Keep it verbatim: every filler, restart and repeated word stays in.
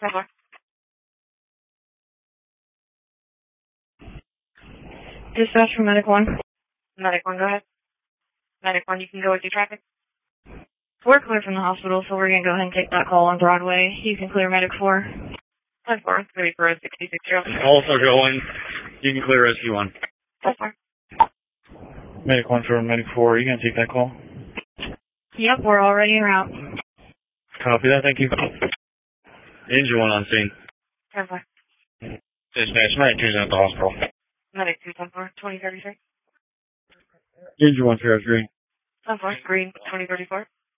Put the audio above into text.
four. Dispatch from Medic one. Medic one, go ahead. Medic one, you can go with your traffic. We're clear from the hospital, so we're going to go ahead and take that call on Broadway. You can clear Medic four. ten four, ready for a sixty-six year old. Also going. You can clear Rescue one. ten four. Medic one for Medic four, are you going to take that call? Yep, we're already en route. Copy that, thank you. Engine one on scene. ten four. Dispatch, Medic two's at the hospital. Medic two, ten four, twenty thirty-three. Engine one, Ferris Green. ten four, green, twenty thirty-four.